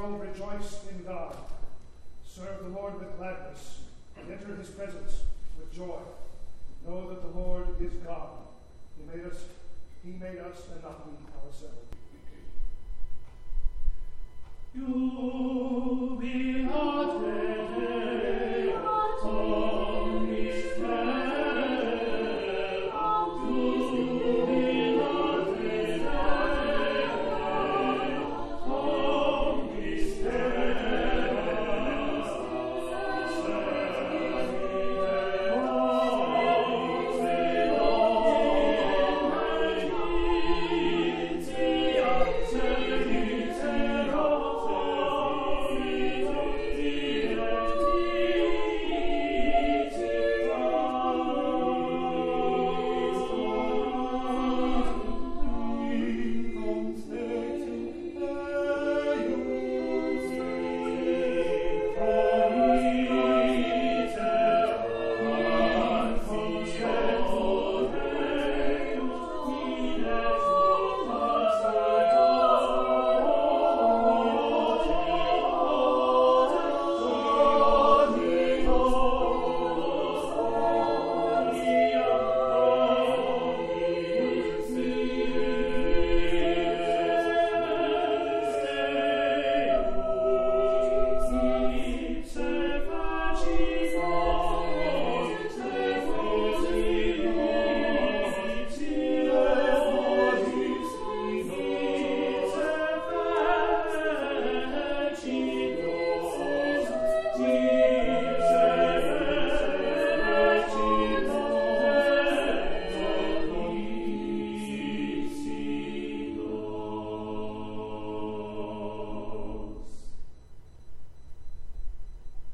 well, rejoice in God. Serve the Lord with gladness, and enter his presence with joy. Know that the Lord is God. He made us, and not we ourselves. You